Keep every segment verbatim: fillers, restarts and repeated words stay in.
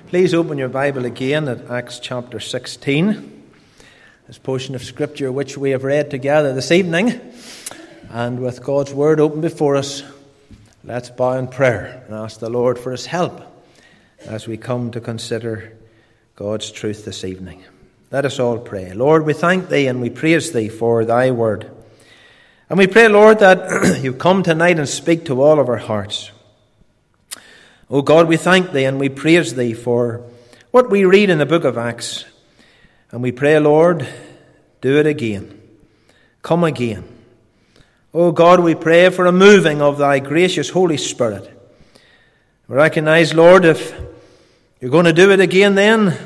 Please open your Bible again at Acts chapter sixteen, this portion of Scripture which we have read together this evening. And with God's Word open before us, let's bow in prayer and ask the Lord for His help as we come to consider God's truth this evening. Let us all pray. Lord, we thank Thee and we praise Thee for Thy Word. And we pray, Lord, that You come tonight and speak to all of our hearts. O God, we thank Thee and we praise Thee for what we read in the book of Acts. And we pray, Lord, do it again. Come again. O God, we pray for a moving of Thy gracious Holy Spirit. We recognize, Lord, if You're going to do it again then,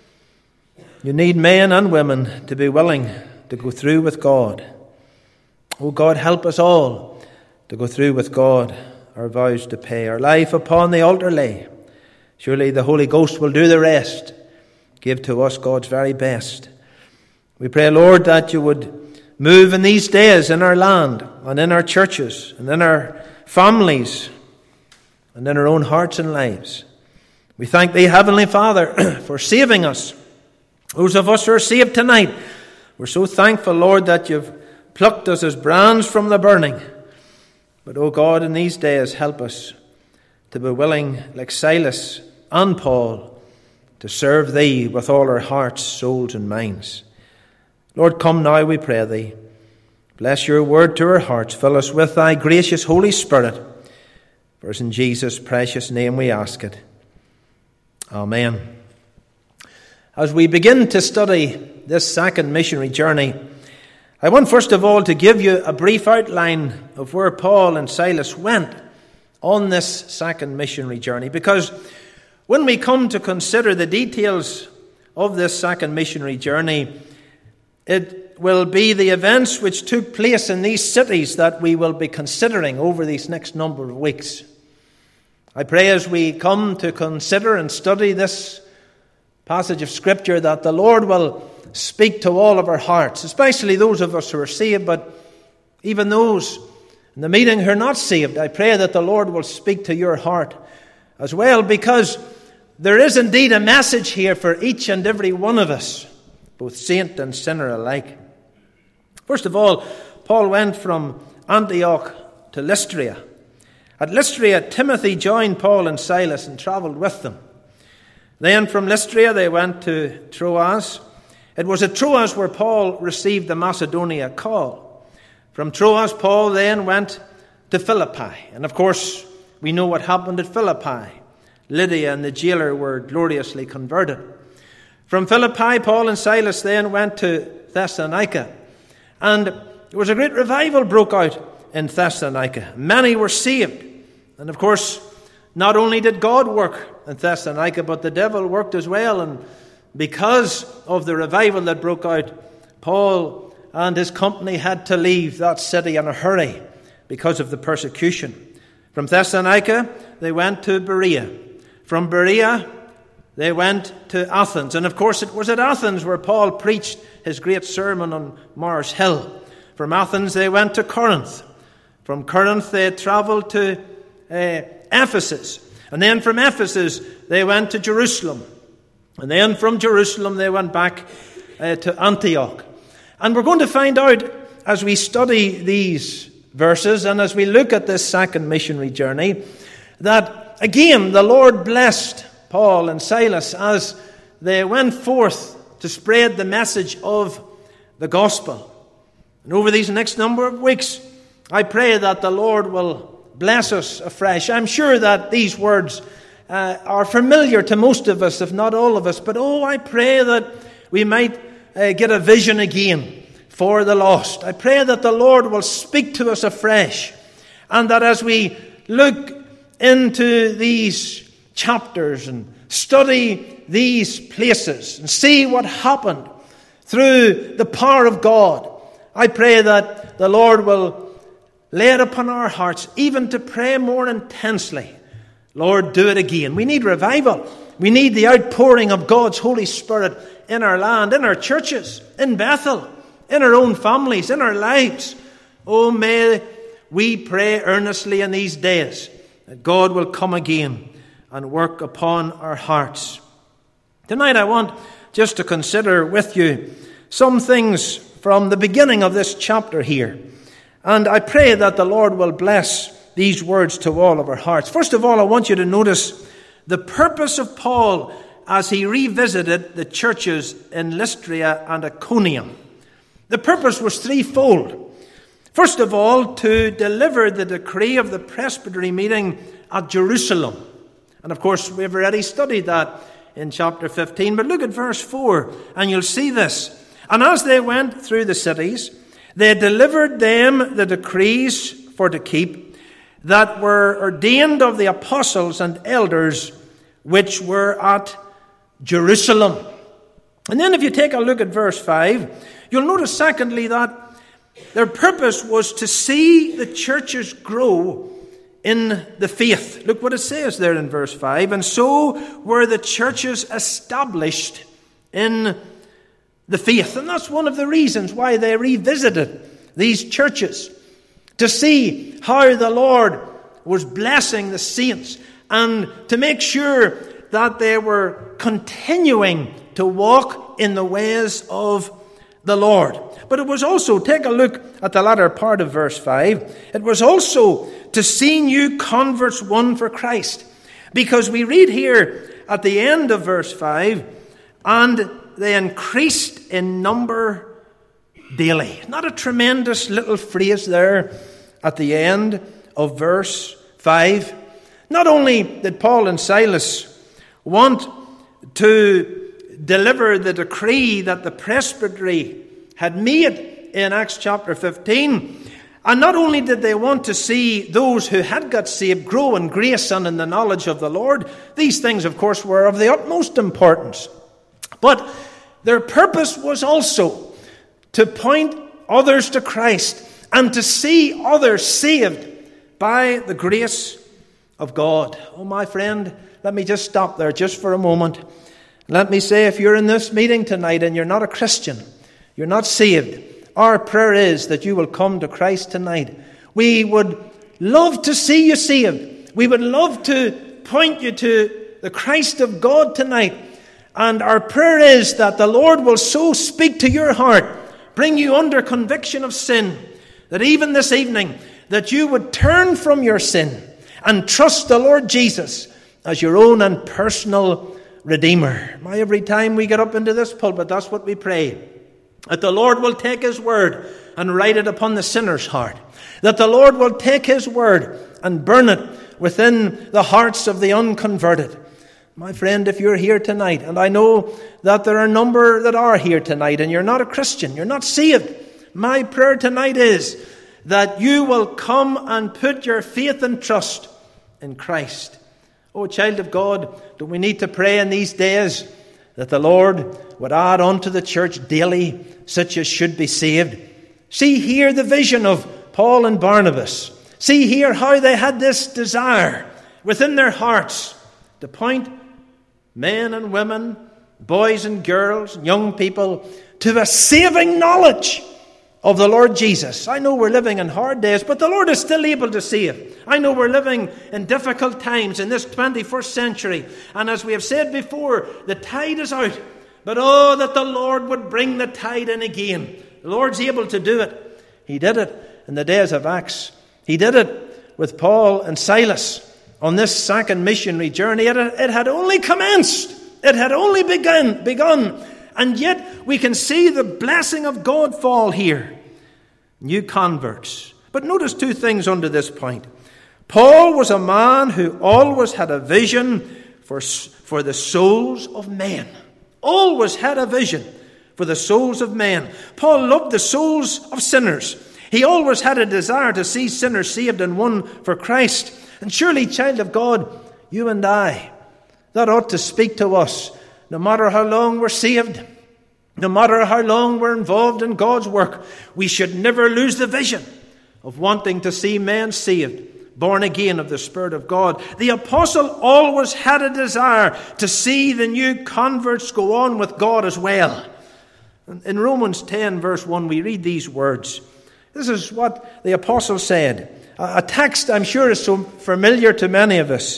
You need men and women to be willing to go through with God. O God, help us all to go through with God, our vows to pay, our life upon the altar lay. Surely the Holy Ghost will do the rest. Give to us God's very best. We pray, Lord, that You would move in these days in our land and in our churches and in our families and in our own hearts and lives. We thank Thee, Heavenly Father, for saving us. Those of us who are saved tonight, we're so thankful, Lord, that You've plucked us as brands from the burning. But, O God, in these days, help us to be willing, like Silas and Paul, to serve Thee with all our hearts, souls, and minds. Lord, come now, we pray Thee. Bless Your word to our hearts. Fill us with Thy gracious Holy Spirit. For it's in Jesus' precious name we ask it. Amen. As we begin to study this second missionary journey, I want first of all to give you a brief outline of where Paul and Silas went on this second missionary journey. Because when we come to consider the details of this second missionary journey, it will be the events which took place in these cities that we will be considering over these next number of weeks. I pray as we come to consider and study this passage of Scripture that the Lord will speak to all of our hearts, especially those of us who are saved, but even those in the meeting who are not saved. I pray that the Lord will speak to your heart as well, because there is indeed a message here for each and every one of us, both saint and sinner alike. First of all, Paul went from Antioch to Lystra. At Lystra, Timothy joined Paul and Silas and travelled with them. Then from Lystra they went to Troas. It was at Troas where Paul received the Macedonia call. From Troas, Paul then went to Philippi. And of course, we know what happened at Philippi. Lydia and the jailer were gloriously converted. From Philippi, Paul and Silas then went to Thessalonica. And there was a great revival broke out in Thessalonica. Many were saved. And of course, not only did God work in Thessalonica, but the devil worked as well. And because of the revival that broke out, Paul and his company had to leave that city in a hurry because of the persecution. From Thessalonica, they went to Berea. From Berea, they went to Athens. And of course, it was at Athens where Paul preached his great sermon on Mars Hill. From Athens, they went to Corinth. From Corinth, they travelled to uh, Ephesus. And then from Ephesus, they went to Jerusalem. And then from Jerusalem, they went back uh, to Antioch. And we're going to find out as we study these verses and as we look at this second missionary journey that, again, the Lord blessed Paul and Silas as they went forth to spread the message of the gospel. And over these next number of weeks, I pray that the Lord will bless us afresh. I'm sure that these words Uh, are familiar to most of us, if not all of us. But oh, I pray that we might uh, get a vision again for the lost. I pray that the Lord will speak to us afresh. And that as we look into these chapters and study these places and see what happened through the power of God, I pray that the Lord will lay it upon our hearts even to pray more intensely. Lord, do it again. We need revival. We need the outpouring of God's Holy Spirit in our land, in our churches, in Bethel, in our own families, in our lives. Oh, may we pray earnestly in these days that God will come again and work upon our hearts. Tonight I want just to consider with you some things from the beginning of this chapter here. And I pray that the Lord will bless these words to all of our hearts. First of all, I want you to notice the purpose of Paul as he revisited the churches in Lystra and Iconium. The purpose was threefold. First of all, to deliver the decree of the presbytery meeting at Jerusalem. And of course, we've already studied that in chapter fifteen. But look at verse four, and you'll see this. And as they went through the cities, they delivered them the decrees for to keep, that were ordained of the apostles and elders which were at Jerusalem. And then if you take a look at verse five, you'll notice secondly that their purpose was to see the churches grow in the faith. Look what it says there in verse five. And so were the churches established in the faith. And that's one of the reasons why they revisited these churches, to see how the Lord was blessing the saints and to make sure that they were continuing to walk in the ways of the Lord. But it was also, take a look at the latter part of verse five, it was also to see new converts won for Christ. Because we read here at the end of verse five, and they increased in number daily. Not a tremendous little phrase there at the end of verse five. Not only did Paul and Silas want to deliver the decree that the presbytery had made in Acts chapter fifteen, and not only did they want to see those who had got saved grow in grace and in the knowledge of the Lord. These things, of course, were of the utmost importance. But their purpose was also to point others to Christ and to see others saved by the grace of God. Oh, my friend, let me just stop there just for a moment. Let me say, if you're in this meeting tonight and you're not a Christian, you're not saved, our prayer is that you will come to Christ tonight. We would love to see you saved. We would love to point you to the Christ of God tonight. And our prayer is that the Lord will so speak to your heart, bring you under conviction of sin, that even this evening, that you would turn from your sin and trust the Lord Jesus as your own and personal Redeemer. My, every time we get up into this pulpit, that's what we pray. That the Lord will take His word and write it upon the sinner's heart. That the Lord will take His word and burn it within the hearts of the unconverted. My friend, if you're here tonight, and I know that there are a number that are here tonight, and you're not a Christian, you're not saved, my prayer tonight is that you will come and put your faith and trust in Christ. Oh, child of God, do we need to pray in these days that the Lord would add unto the church daily such as should be saved? See here the vision of Paul and Barnabas. See here how they had this desire within their hearts to point men and women, boys and girls, young people, to a saving knowledge of the Lord Jesus. I know we're living in hard days, but the Lord is still able to save. I know we're living in difficult times in this twenty-first century. And as we have said before, the tide is out. But oh, that the Lord would bring the tide in again. The Lord's able to do it. He did it in the days of Acts. He did it with Paul and Silas on this second missionary journey. It, it had only commenced. It had only begun, begun. And yet we can see the blessing of God fall here. New converts. But notice two things under this point. Paul was a man who always had a vision for, for the souls of men. Always had a vision for the souls of men. Paul loved the souls of sinners. He always had a desire to see sinners saved and won for Christ. And surely, child of God, you and I, that ought to speak to us. No matter how long we're saved, no matter how long we're involved in God's work, we should never lose the vision of wanting to see men saved, born again of the Spirit of God. The apostle always had a desire to see the new converts go on with God as well. In Romans ten, verse one, we read these words. This is what the apostle said. A text I'm sure is so familiar to many of us.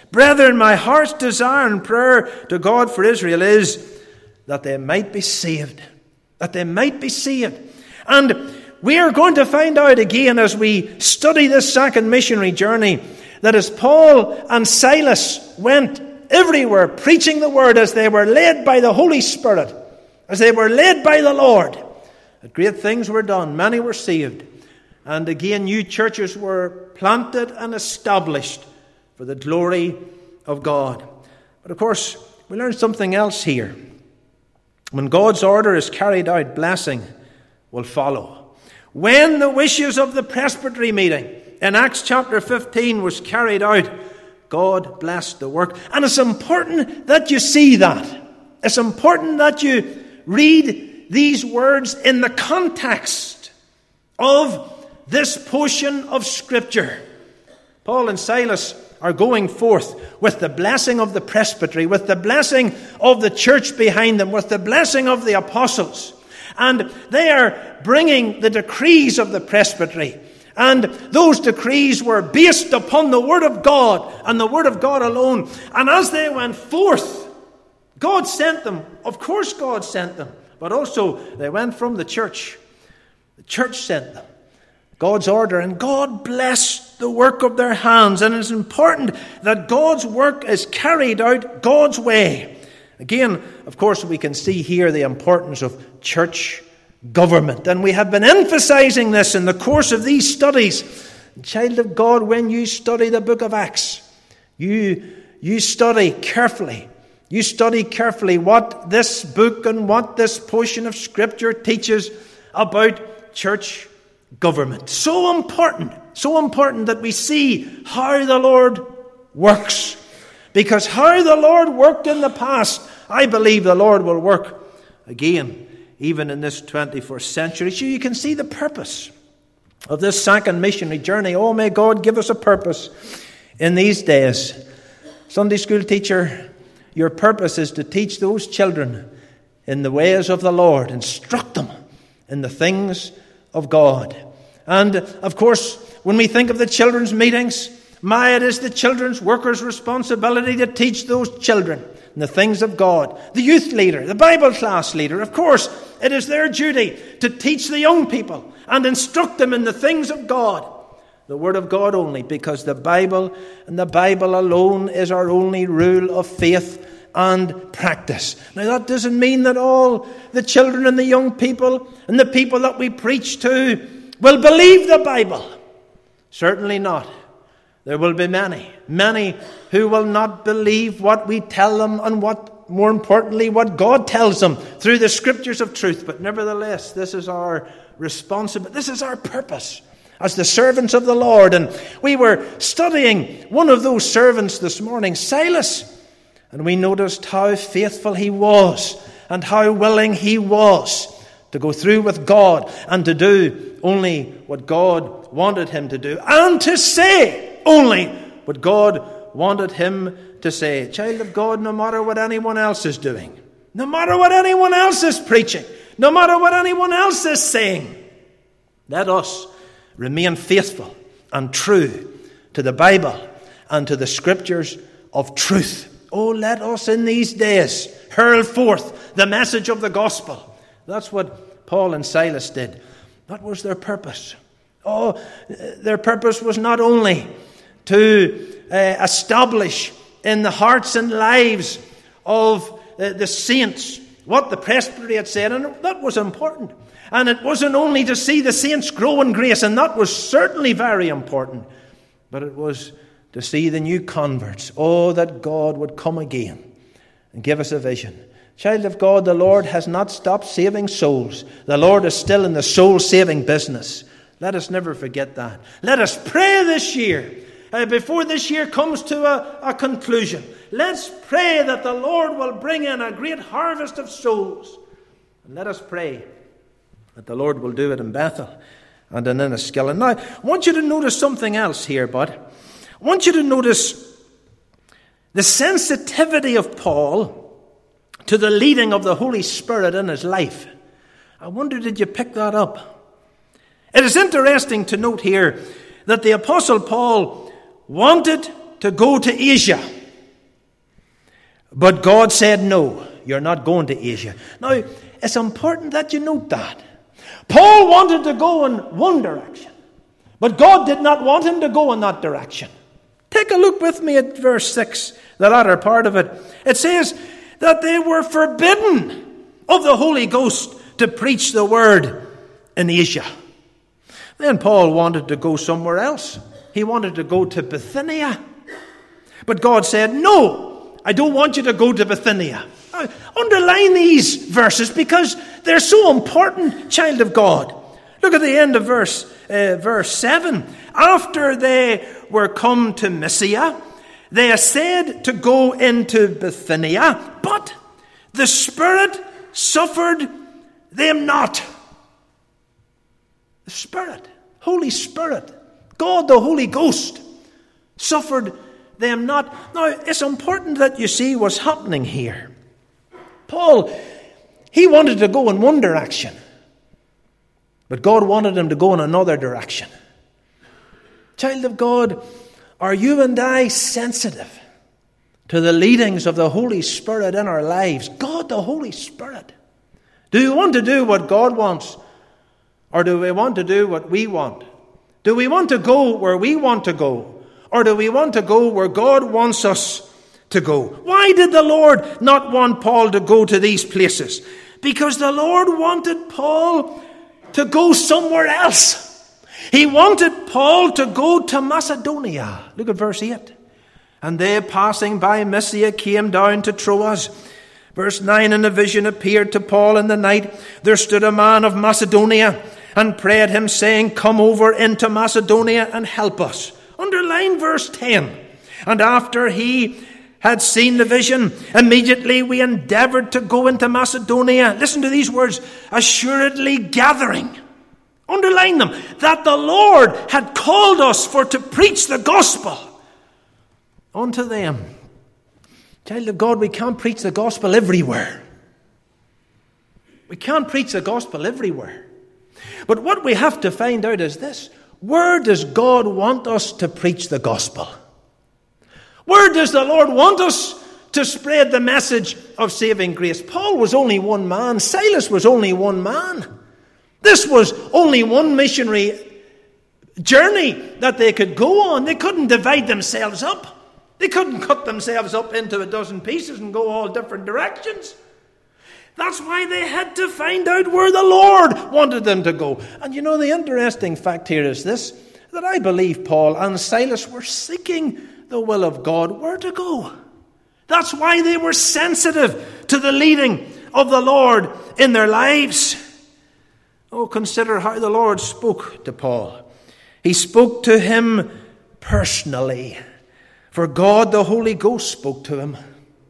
Brethren, my heart's desire and prayer to God for Israel is that they might be saved. That they might be saved. And we are going to find out again as we study this second missionary journey that as Paul and Silas went everywhere preaching the word, as they were led by the Holy Spirit, as they were led by the Lord, that great things were done. Many were saved. And again, new churches were planted and established for the glory of God. But of course, we learn something else here. When God's order is carried out, blessing will follow. When the wishes of the presbytery meeting in Acts chapter fifteen was carried out, God blessed the work. And it's important that you see that. It's important that you read these words in the context of this portion of Scripture. Paul and Silas are going forth with the blessing of the presbytery, with the blessing of the church behind them, with the blessing of the apostles. And they are bringing the decrees of the presbytery. And those decrees were based upon the Word of God and the Word of God alone. And as they went forth, God sent them. Of course God sent them. But also they went from the church. The church sent them. God's order, and God blessed the work of their hands. And it's important that God's work is carried out God's way. Again, of course, we can see here the importance of church government. And we have been emphasizing this in the course of these studies. Child of God, when you study the book of Acts, you, you study carefully. You study carefully what this book and what this portion of Scripture teaches about church government. So important, so important that we see how the Lord works. Because how the Lord worked in the past, I believe the Lord will work again, even in this twenty-first century. So you can see the purpose of this second missionary journey. Oh, may God give us a purpose in these days. Sunday school teacher, your purpose is to teach those children in the ways of the Lord. Instruct them in the things of God. And, of course, when we think of the children's meetings, my, it is the children's workers' responsibility to teach those children in the things of God. The youth leader, the Bible class leader, of course, it is their duty to teach the young people and instruct them in the things of God. The Word of God only, because the Bible and the Bible alone is our only rule of faith and practice. Now, that doesn't mean that all the children and the young people and the people that we preach to will believe the Bible. Certainly not. There will be many, many who will not believe what we tell them and what, more importantly, what God tells them through the Scriptures of truth. But nevertheless, this is our responsibility. This is our purpose as the servants of the Lord. And we were studying one of those servants this morning, Silas. And we noticed how faithful he was and how willing he was to go through with God and to do only what God wanted him to do and to say only what God wanted him to say. Child of God, no matter what anyone else is doing, no matter what anyone else is preaching, no matter what anyone else is saying, let us remain faithful and true to the Bible and to the Scriptures of truth. Oh, let us in these days hurl forth the message of the gospel. That's what Paul and Silas did. That was their purpose. Oh, their purpose was not only to uh, establish in the hearts and lives of uh, the saints what the presbytery had said, and that was important. And it wasn't only to see the saints grow in grace, and that was certainly very important, but it was to see the new converts. Oh, that God would come again and give us a vision. Child of God, the Lord has not stopped saving souls. The Lord is still in the soul-saving business. Let us never forget that. Let us pray this year, uh, before this year comes to a, a conclusion. Let's pray that the Lord will bring in a great harvest of souls. And let us pray that the Lord will do it in Bethel and in Enniskillen. Now, I want you to notice something else here, bud. I want you to notice the sensitivity of Paul to the leading of the Holy Spirit in his life. I wonder, did you pick that up? It is interesting to note here that the Apostle Paul wanted to go to Asia. But God said, no, you're not going to Asia. Now, it's important that you note that. Paul wanted to go in one direction, but God did not want him to go in that direction. Take a look with me at verse six, the latter part of it. It says that they were forbidden of the Holy Ghost to preach the word in Asia. Then Paul wanted to go somewhere else. He wanted to go to Bithynia. But God said, no, I don't want you to go to Bithynia. Now, underline these verses because they're so important, child of God. Look at the end of verse, uh, verse seven. After they were come to Mysia, they essayed to go into Bithynia, but the Spirit suffered them not. The Spirit, Holy Spirit, God the Holy Ghost, suffered them not. Now, it's important that you see what's happening here. Paul, he wanted to go in one direction, but God wanted him to go in another direction. Child of God, are you and I sensitive to the leadings of the Holy Spirit in our lives? God, the Holy Spirit. Do you want to do what God wants? Or do we want to do what we want? Do we want to go where we want to go? Or do we want to go where God wants us to go? Why did the Lord not want Paul to go to these places? Because the Lord wanted Paul to go somewhere else. He wanted Paul to go to Macedonia. Look at verse eight. And they, passing by Mysia, came down to Troas. Verse nine, and a vision appeared to Paul in the night. There stood a man of Macedonia and prayed him, saying, come over into Macedonia and help us. Underline verse ten. And after he had seen the vision, immediately we endeavored to go into Macedonia. Listen to these words, assuredly gathering. Underline them, that the Lord had called us for to preach the gospel unto them. Child of God, we can't preach the gospel everywhere. We can't preach the gospel everywhere. But what we have to find out is this. Where does God want us to preach the gospel? Where does the Lord want us to spread the message of saving grace? Paul was only one man. Silas was only one man. This was only one missionary journey that they could go on. They couldn't divide themselves up. They couldn't cut themselves up into a dozen pieces and go all different directions. That's why they had to find out where the Lord wanted them to go. And you know, the interesting fact here is this, that I believe Paul and Silas were seeking the will of God where to go. That's why they were sensitive to the leading of the Lord in their lives. Oh, consider how the Lord spoke to Paul. He spoke to him personally. For God, the Holy Ghost, spoke to him.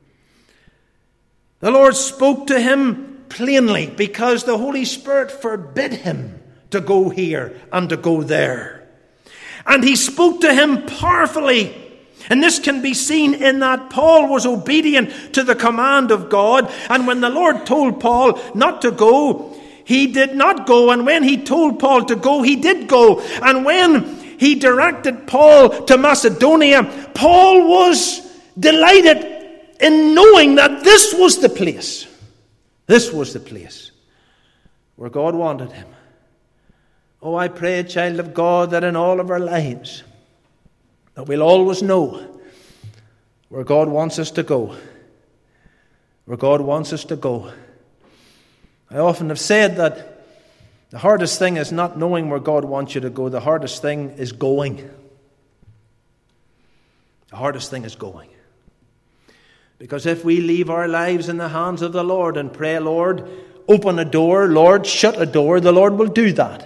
The Lord spoke to him plainly because the Holy Spirit forbid him to go here and to go there. And he spoke to him powerfully. And this can be seen in that Paul was obedient to the command of God. And when the Lord told Paul not to go, he did not go. And when he told Paul to go, he did go. And when he directed Paul to Macedonia, Paul was delighted in knowing that this was the place. This was the place where God wanted him. Oh, I pray, child of God, that in all of our lives, that we'll always know where God wants us to go. Where God wants us to go. I often have said that the hardest thing is not knowing where God wants you to go. The hardest thing is going. The hardest thing is going. Because if we leave our lives in the hands of the Lord and pray, Lord, open a door, Lord, shut a door, the Lord will do that.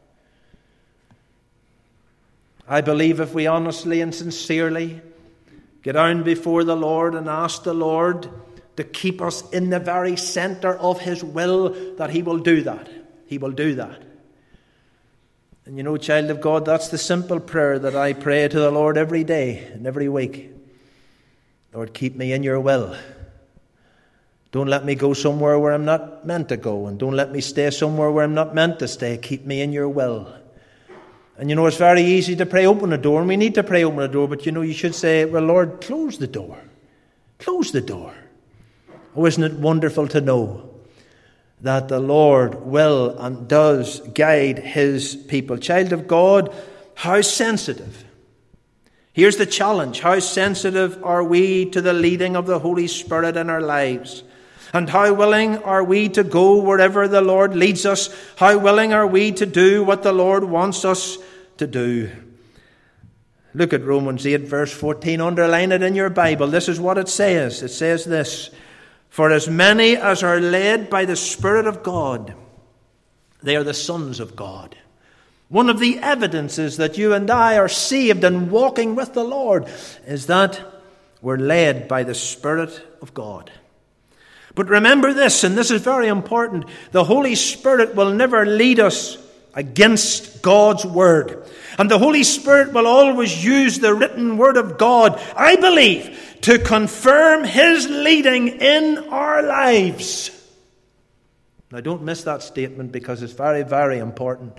I believe if we honestly and sincerely get down before the Lord and ask the Lord to keep us in the very center of His will, that He will do that. He will do that. And you know, child of God, that's the simple prayer that I pray to the Lord every day and every week. Lord, keep me in your will. Don't let me go somewhere where I'm not meant to go. And don't let me stay somewhere where I'm not meant to stay. Keep me in your will. And you know, it's very easy to pray open a door. And we need to pray open a door. But you know, you should say, well, Lord, close the door. Close the door. Oh, isn't it wonderful to know that the Lord will and does guide his people? Child of God, how sensitive. Here's the challenge. How sensitive are we to the leading of the Holy Spirit in our lives? And how willing are we to go wherever the Lord leads us? How willing are we to do what the Lord wants us to do? Look at Romans eight verse fourteen. Underline it in your Bible. This is what it says. It says this: for as many as are led by the Spirit of God, they are the sons of God. One of the evidences that you and I are saved and walking with the Lord is that we're led by the Spirit of God. But remember this, and this is very important, the Holy Spirit will never lead us against God's Word. And the Holy Spirit will always use the written Word of God, I believe, to confirm His leading in our lives. Now don't miss that statement, because it's very, very important.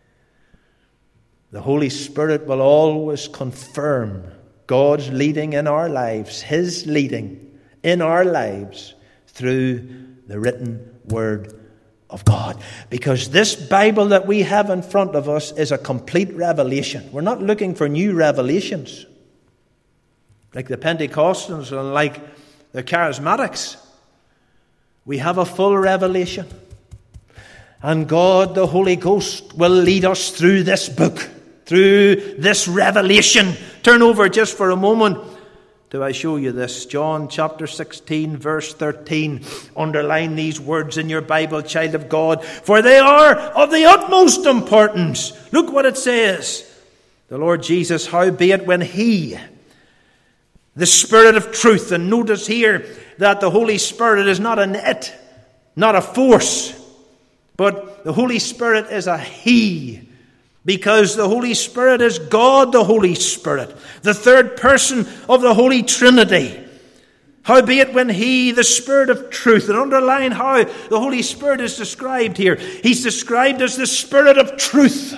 The Holy Spirit will always confirm God's leading in our lives, His leading in our lives, through the written Word of God. Because this Bible that we have in front of us is a complete revelation. We're not looking for new revelations like the Pentecostals and like the Charismatics. We have a full revelation. And God, the Holy Ghost, will lead us through this book, through this revelation. Turn over just for a moment till I show you this. John chapter sixteen, verse thirteen. Underline these words in your Bible, child of God, for they are of the utmost importance. Look what it says. The Lord Jesus, howbeit when He, the Spirit of truth, and notice here that the Holy Spirit is not an it, not a force, but the Holy Spirit is a He. Because the Holy Spirit is God the Holy Spirit, the third person of the Holy Trinity. Howbeit when He, the Spirit of truth, and underline how the Holy Spirit is described here. He's described as the Spirit of truth.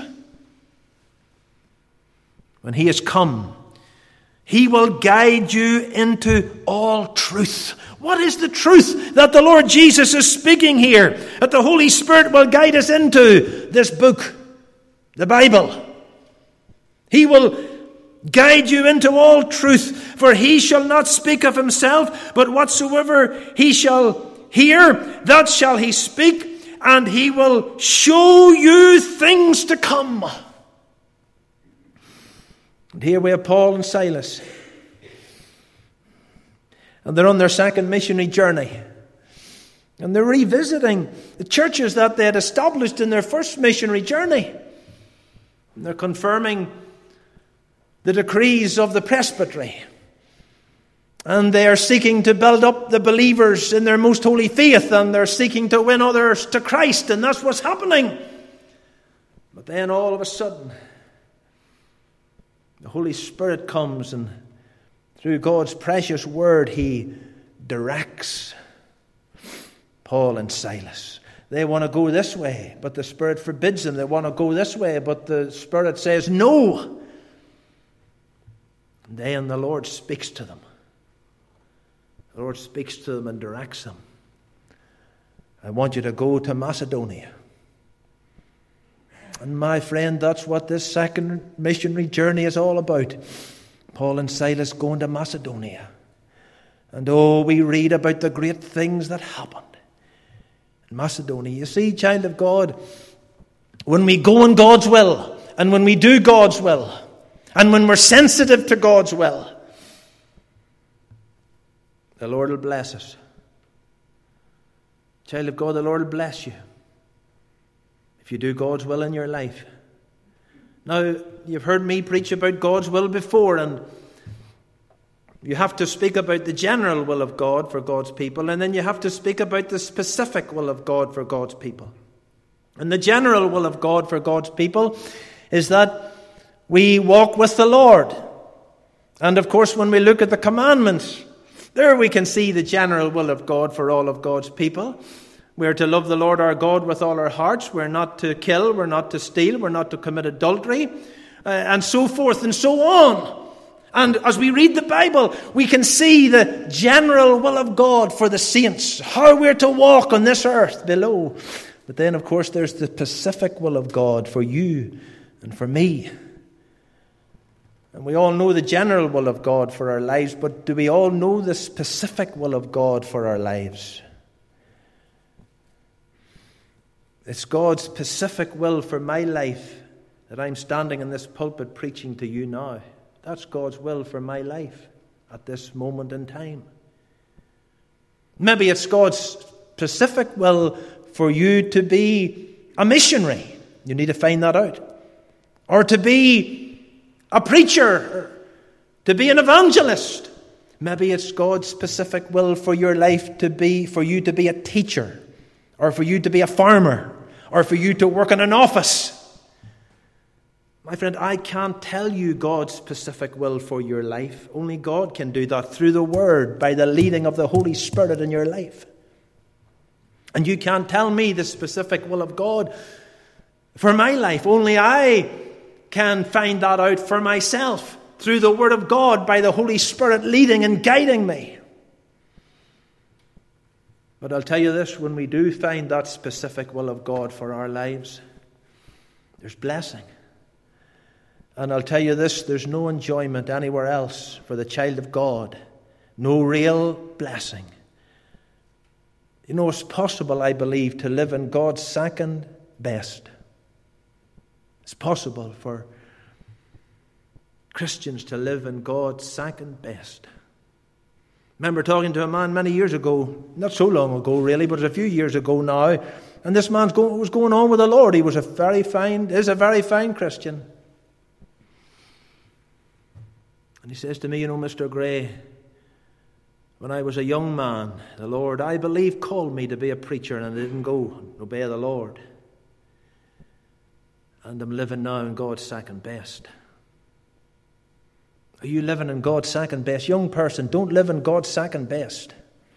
When He has come, He will guide you into all truth. What is the truth that the Lord Jesus is speaking here? That the Holy Spirit will guide us into this book, the Bible. He will guide you into all truth, for He shall not speak of Himself, but whatsoever He shall hear, that shall He speak, and He will show you things to come. And here we have Paul and Silas. And they're on their second missionary journey. And they're revisiting the churches that they had established in their first missionary journey. And they're confirming the decrees of the presbytery. And they are seeking to build up the believers in their most holy faith. And they're seeking to win others to Christ. And that's what's happening. But then all of a sudden, the Holy Spirit comes, and through God's precious word, He directs Paul and Silas. They want to go this way, but the Spirit forbids them. They want to go this way, but the Spirit says no. And then the Lord speaks to them. The Lord speaks to them and directs them. I want you to go to Macedonia. And my friend, that's what this second missionary journey is all about. Paul and Silas going to Macedonia. And oh, we read about the great things that happened in Macedonia. You see, child of God, when we go in God's will, and when we do God's will, and when we're sensitive to God's will, the Lord will bless us. Child of God, the Lord will bless you if you do God's will in your life. Now, you've heard me preach about God's will before, and you have to speak about the general will of God for God's people, and then you have to speak about the specific will of God for God's people. And the general will of God for God's people is that we walk with the Lord. And of course, when we look at the commandments, there we can see the general will of God for all of God's people. We're to love the Lord our God with all our hearts. We're not to kill. We're not to steal. We're not to commit adultery. Uh, and so forth and so on. And as we read the Bible, we can see the general will of God for the saints, how we're to walk on this earth below. But then, of course, there's the specific will of God for you and for me. And we all know the general will of God for our lives, but do we all know the specific will of God for our lives? It's God's specific will for my life that I'm standing in this pulpit preaching to you now. That's God's will for my life at this moment in time. Maybe it's God's specific will for you to be a missionary. You need to find that out. Or to be a preacher, or to be an evangelist. Maybe it's God's specific will for your life to be, for you to be a teacher, or for you to be a farmer, or for you to work in an office. My friend, I can't tell you God's specific will for your life. Only God can do that through the Word, by the leading of the Holy Spirit in your life. And you can't tell me the specific will of God for my life. Only I can find that out for myself through the Word of God, by the Holy Spirit leading and guiding me. But I'll tell you this, when we do find that specific will of God for our lives, there's blessing. And I'll tell you this, there's no enjoyment anywhere else for the child of God. No real blessing. You know, it's possible, I believe, to live in God's second best. It's possible for Christians to live in God's second best. I remember talking to a man many years ago, not so long ago really, but a few years ago now, and this man was going on with the Lord. He was a very fine, is a very fine Christian. And he says to me, you know, Mister Gray, when I was a young man, the Lord, I believe, called me to be a preacher, and I didn't go and obey the Lord. And I'm living now in God's second best. Are you living in God's second best? Young person, don't live in God's second best.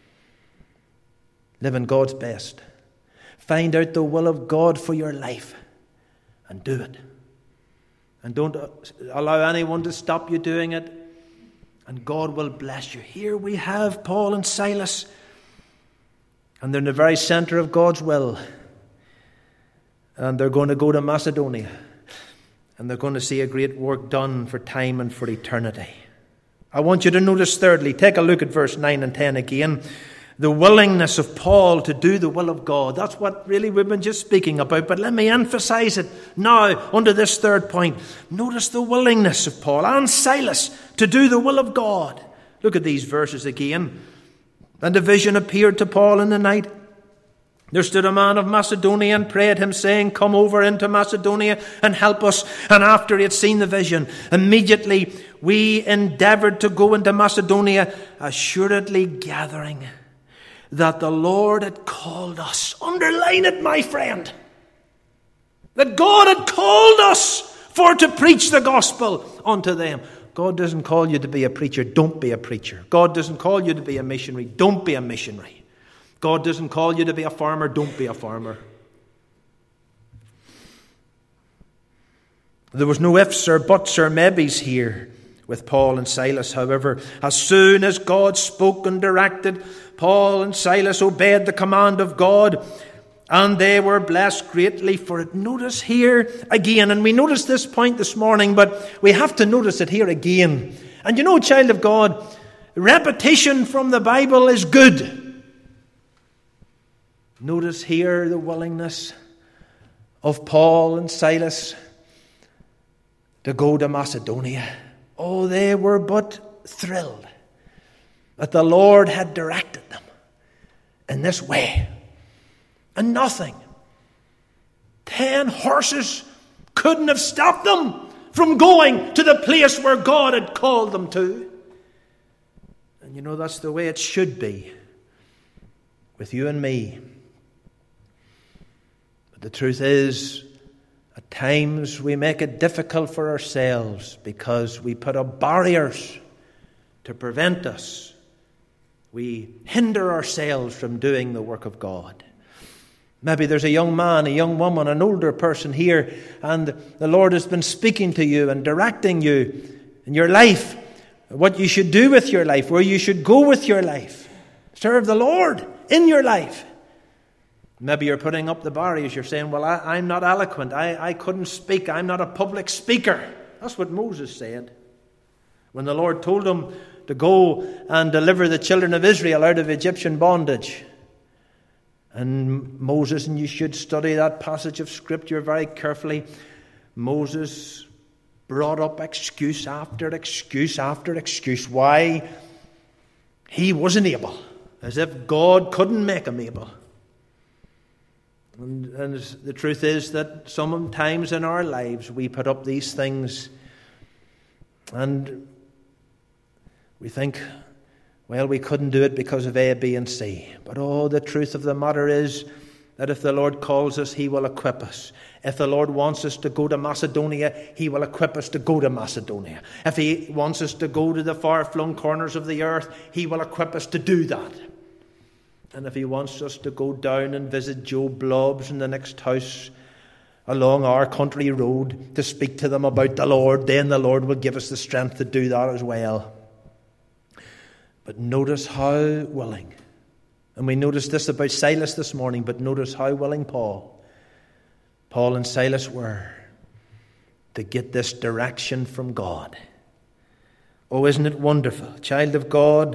Live in God's best. Find out the will of God for your life and do it. And don't allow anyone to stop you doing it. And God will bless you. Here we have Paul and Silas. And they're in the very center of God's will. And they're going to go to Macedonia. And they're going to see a great work done for time and for eternity. I want you to notice thirdly, take a look at verse nine and ten again. The willingness of Paul to do the will of God. That's what really we've been just speaking about. But let me emphasize it now under this third point. Notice the willingness of Paul and Silas to do the will of God. Look at these verses again. And a vision appeared to Paul in the night. There stood a man of Macedonia and prayed him, saying, come over into Macedonia and help us. And after he had seen the vision, immediately we endeavored to go into Macedonia, assuredly gathering that the Lord had called us. Underline it, my friend. That God had called us for to preach the gospel unto them. God doesn't call you to be a preacher. Don't be a preacher. God doesn't call you to be a missionary. Don't be a missionary. God doesn't call you to be a farmer. Don't be a farmer. There was no ifs or buts or maybes here with Paul and Silas. However, as soon as God spoke and directed, Paul and Silas obeyed the command of God, and they were blessed greatly for it. Notice here again, and we noticed this point this morning, but we have to notice it here again. And you know, child of God, repetition from the Bible is good. Notice here the willingness of Paul and Silas to go to Macedonia. Oh, they were but thrilled that the Lord had directed them in this way. And nothing, ten horses couldn't have stopped them from going to the place where God had called them to. And you know, that's the way it should be with you and me. The truth is, at times we make it difficult for ourselves because we put up barriers to prevent us. We hinder ourselves from doing the work of God. Maybe there's a young man, a young woman, an older person here, and the Lord has been speaking to you and directing you in your life. what you should do with your life, where you should go with your life. Serve the Lord in your life. Maybe you're putting up the barriers. You're saying, well, I, I'm not eloquent. I, I couldn't speak. I'm not a public speaker. That's what Moses said. When the Lord told him to go and deliver the children of Israel out of Egyptian bondage. And Moses, and you should study that passage of Scripture very carefully, Moses brought up excuse after excuse after excuse why he wasn't able, as if God couldn't make him able. And, and the truth is that sometimes in our lives we put up these things and we think, well, we couldn't do it because of A, B, and C. But oh, the truth of the matter is that if the Lord calls us, He will equip us. If the Lord wants us to go to Macedonia, He will equip us to go to Macedonia. If He wants us to go to the far-flung corners of the earth, He will equip us to do that. And if He wants us to go down and visit Joe Blobbs in the next house along our country road to speak to them about the Lord, then the Lord will give us the strength to do that as well. But notice how willing, and we noticed this about Silas this morning, but notice how willing Paul, Paul and Silas were to get this direction from God. Oh, isn't it wonderful? Child of God,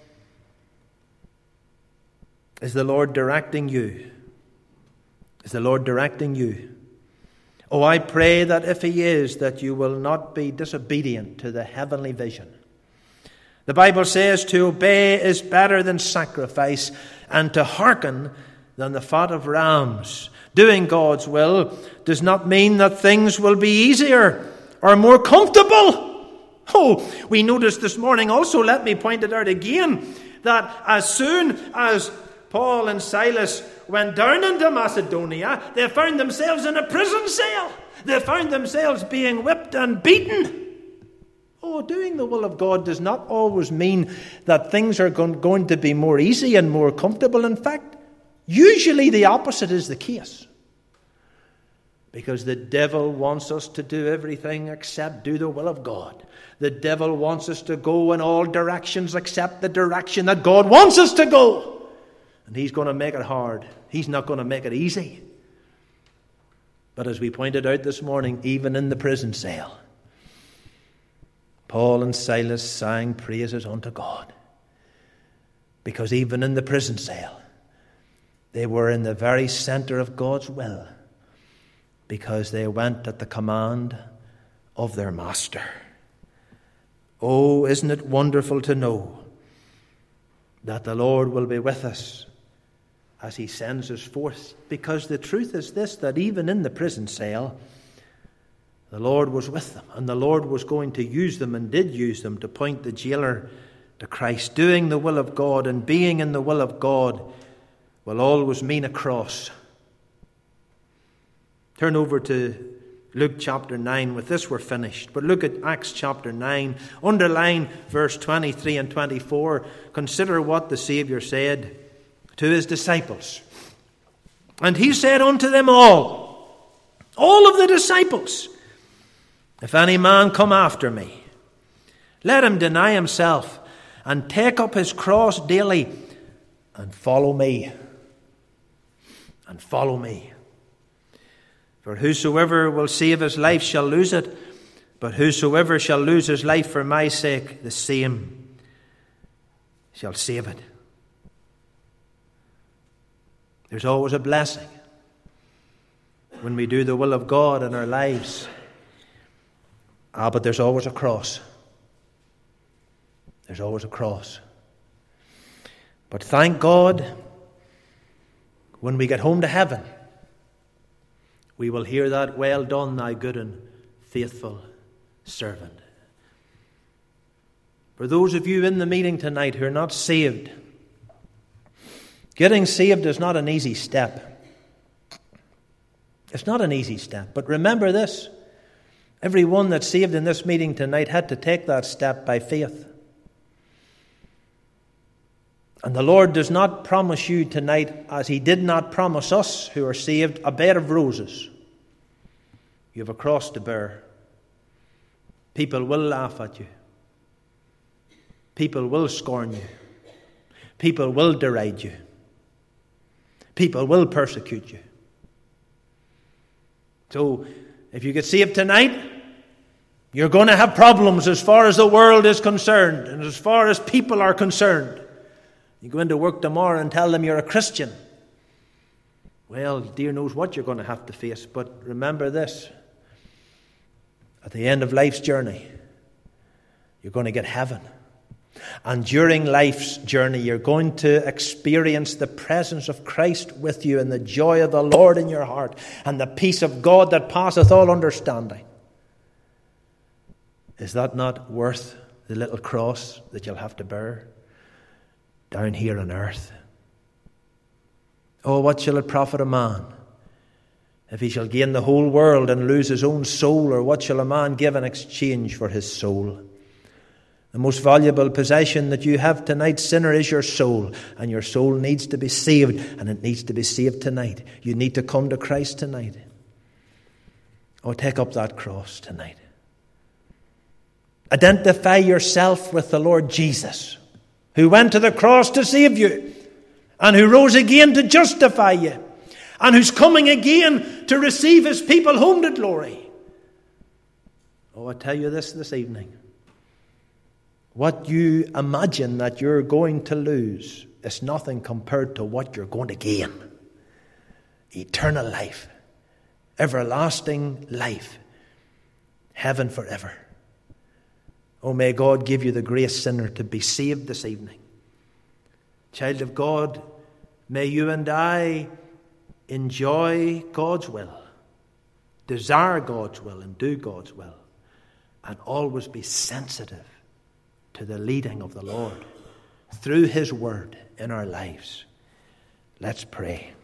is the Lord directing you? Is the Lord directing you? Oh, I pray that if He is, that you will not be disobedient to the heavenly vision. The Bible says to obey is better than sacrifice, and to hearken than the fat of rams. Doing God's will does not mean that things will be easier or more comfortable. Oh, we noticed this morning also, let me point it out again, that as soon as Paul and Silas went down into Macedonia, they found themselves in a prison cell. They found themselves being whipped and beaten. Oh, doing the will of God does not always mean that things are going to be more easy and more comfortable. In fact, usually the opposite is the case. Because the devil wants us to do everything except do the will of God. The devil wants us to go in all directions except the direction that God wants us to go. And he's going to make it hard. He's not going to make it easy. But as we pointed out this morning, even in the prison cell, Paul and Silas sang praises unto God. Because even in the prison cell, they were in the very center of God's will. Because they went at the command of their master. Oh, isn't it wonderful to know that the Lord will be with us as He sends us forth? Because the truth is this, that even in the prison cell, the Lord was with them, and the Lord was going to use them and did use them to point the jailer to Christ. Doing the will of God and being in the will of God will always mean a cross. Turn over to Luke chapter nine. With this we're finished. But look at Acts chapter nine. Underline verse twenty-three and twenty-four. Consider what the Saviour said to His disciples. And He said unto them all, all of the disciples, if any man come after me, let him deny himself and take up his cross daily and follow me. And follow me. For whosoever will save his life shall lose it, but whosoever shall lose his life for my sake, the same shall save it. There's always a blessing when we do the will of God in our lives. Ah, but there's always a cross. There's always a cross. But thank God, when we get home to heaven, we will hear that, well done, thy good and faithful servant. For those of you in the meeting tonight who are not saved, getting saved is not an easy step. It's not an easy step. But remember this. Everyone that's saved in this meeting tonight had to take that step by faith. And the Lord does not promise you tonight, as He did not promise us who are saved, a bed of roses. You have a cross to bear. People will laugh at you. People will scorn you. People will deride you. People will persecute you. So, if you get saved tonight, you're going to have problems as far as the world is concerned and as far as people are concerned. You go into work tomorrow and tell them you're a Christian. Well, dear knows what you're going to have to face. But remember this. At the end of life's journey, you're going to get heaven. And during life's journey, you're going to experience the presence of Christ with you and the joy of the Lord in your heart and the peace of God that passeth all understanding. Is that not worth the little cross that you'll have to bear down here on earth? Oh, what shall it profit a man if he shall gain the whole world and lose his own soul? Or what shall a man give in exchange for his soul? The most valuable possession that you have tonight, sinner, is your soul. And your soul needs to be saved, and it needs to be saved tonight. You need to come to Christ tonight. Oh, take up that cross tonight. Identify yourself with the Lord Jesus, who went to the cross to save you, and who rose again to justify you, and who's coming again to receive his people home to glory. Oh, I tell you this this evening. What you imagine that you're going to lose is nothing compared to what you're going to gain. Eternal life. Everlasting life. Heaven forever. Oh, may God give you the grace, sinner, to be saved this evening. Child of God, may you and I enjoy God's will, desire God's will, and do God's will, and always be sensitive to the leading of the Lord through his word in our lives. Let's pray.